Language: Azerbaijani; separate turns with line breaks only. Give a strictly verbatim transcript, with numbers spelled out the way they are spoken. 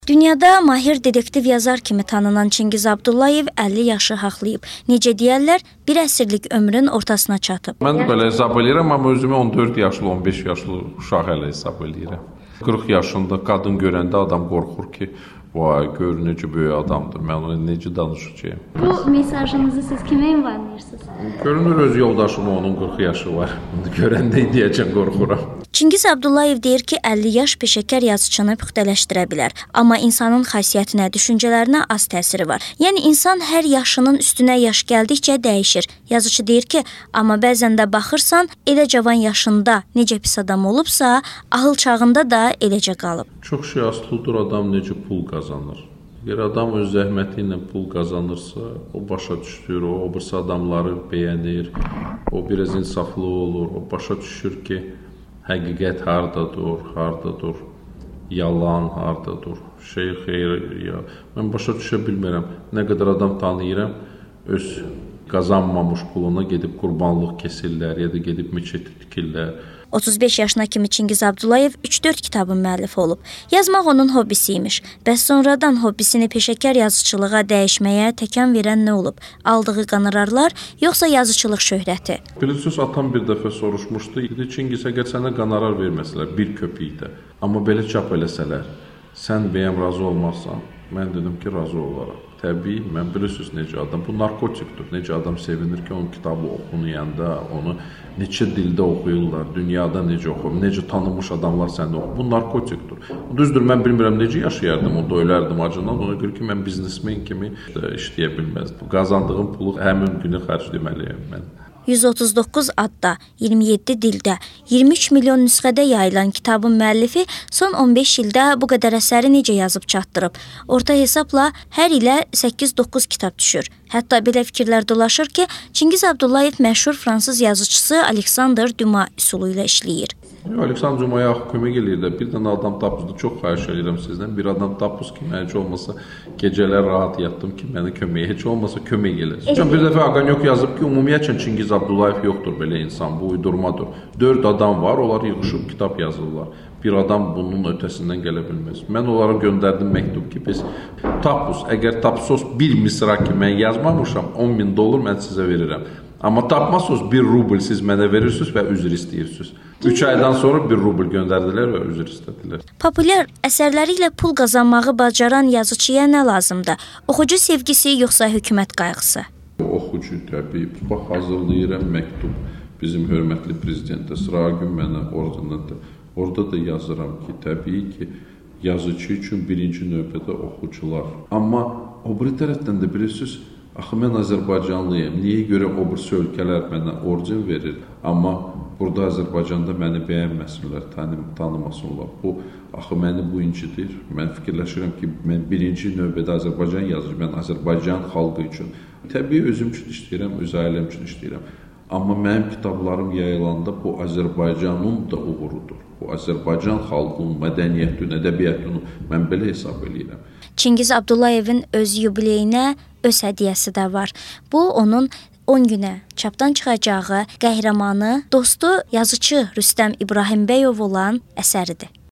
Dünyada mahir dedektiv yazar kimi tanınan Çingiz Abdullayev əlli yaşı haqlayıb. Necə deyərlər, bir əsrlik ömrün ortasına çatıb.
Mən belə hesab edirəm, amma özümü on dörd yaşlı, on beş yaşlı uşaq hələ hesab edirəm. qırx yaşında qadın görəndə adam qorxur ki, vay, gör necə böyük adamdır, mən ona necə danışacağım.
Bu mesajınızı siz kimə ünvanlayırsınız?
Görünür öz yoldaşıma, onun qırx yaşı var. Görəndə deyəcəm, qorxuram.
Çingiz Abdullayev deyir ki, əlli yaş peşəkar yazıçını püxtələşdirə bilər. Amma insanın xasiyyətinə, düşüncələrinə az təsiri var. Yəni insan hər yaşının üstünə yaş gəldikcə dəyişir. Yazıçı deyir ki, amma bəzən də baxırsan, elə cavan yaşında necə pis adam olubsa, ahıl çağında da eləcə qalıb.
Çox şey asılıdır adam necə pul qazanır. Əgər adam öz zəhməti ilə pul qazanırsa, o başa düşür, o obirsi adamları bəyənir, o biraz insaflı olur, o başa düşür ki, həqiqət hardadır, hardadır, yalan hardadır, şey xeyr, ya. Mən başa düşə bilmirəm. Nə qədər adam tanıyıram, öz qazanmamış puluna gedib qurbanlıq kesirlər, ya da gedib meçid tikirlər.
otuz beş yaşına kimi Çingiz Abdullayev üç dörd kitabın müəllifi olub. Yazmaq onun hobbisi imiş. Bəs sonradan hobbisini peşəkar yazıçılığa dəyişməyə təkan verən nə olub? Aldığı qonorarlar, yoxsa yazıçılıq şöhrəti?
Bilirsiniz, atam bir dəfə soruşmuşdu. Dedi, Çingiz, əgər sənə qonorar verməsələr bir köpükdə, amma belə çap eləsələr, sən bəyəm razı olmazsan? Mən dedim ki, razı olaram. Təbii, mən bilirsiniz necə adam, bu narkotikdir. Necə adam sevinir ki, onun kitabı oxunuyanda, onu neçə dildə oxuyurlar, dünyada necə oxuyur, necə tanınmış adamlar səndə oxuyur. Bu narkotikdir. Düzdür, mən bilmirəm necə yaşayardım, onda ölərdim acından. Ona görə ki, mən biznesmen kimi işləyə bilməzdim. Qazandığım pulu həmin günü xərcləməliyəm mən.
yüz otuz doqquz adda, iyirmi yeddi dildə, iyirmi üç milyon nüsxədə yayılan kitabın müəllifi son on beş ildə bu qədər əsəri necə yazıb çatdırıb? Orta hesabla hər ilə səkkiz doqquz kitab düşür. Hətta belə fikirlər dolaşır ki, Çingiz Abdullayev məşhur fransız yazıçısı Alexandre Dumas üsulu ilə işləyir.
Alexandre Dumas'a kömək eləyir də, bir dənə adam tapızdı, çox xahiş edirəm sizdən. Bir adam tapız ki, mən heç olmasa gecələr rahat yatdım ki, mənə kömək, heç olmasa kömək eləsin. Bir dəfə Aganyok yazıb ki, ümumiyyətlə Çingiz Abdullayev yoxdur belə insan, bu uydurmadır. Dörd adam var, onlar yığışıb kitab yazırlar. Bir adam bunun ötəsindən gələ bilməz. Mən onlara göndərdim məktub ki, biz tapız, əgər tapsos bir misra ki, mən yazmamışam, on min dollar mən sizə verirəm. Amma tapmasınız bir rubl siz mənə verirsiniz və üzr istəyirsiniz. üç aydan sonra bir rubl göndərdilər və üzr istədilər.
Populyar əsərləri ilə pul qazanmağı bacaran yazıçıya nə lazımdır? Oxucu sevgisi yoxsa hökumət qayğısı?
Oxucu təbii. Bax, hazırlayıram məktub bizim hörmətli prezidentə. Sıra gün mənə orada, orada da yazıram ki, təbii ki, yazıcı üçün birinci növbədə oxucular. Amma o bir tərəfdən də bilirsiniz, axı mən Azərbaycanlıyam. Niyə görə o birisi ölkələr mənə orcun verir? Amma burada Azərbaycanda məni bəyənməsinlər, tanım, tanımasınlar. Bu, axı məni bu incidir. Mən fikirləşirəm ki, mən birinci növbədə Azərbaycan yazıcı, mən Azərbaycan xalqı üçün. Təbii özüm üçün işləyirəm, öz ailəm üçün işləyirəm. Amma mənim kitablarım yayılanda bu Azərbaycanın da uğurudur. Bu Azərbaycan xalqının mədəniyyətini, ədəbiyyatını mən belə hesab edirəm.
Çingiz Abdullayevin öz yubileyinə öz hədiyyəsi də var. Bu, onun on günə çapdan çıxacağı qəhrəmanı, dostu, yazıçı Rüstəm İbrahimbəyov olan əsəridir.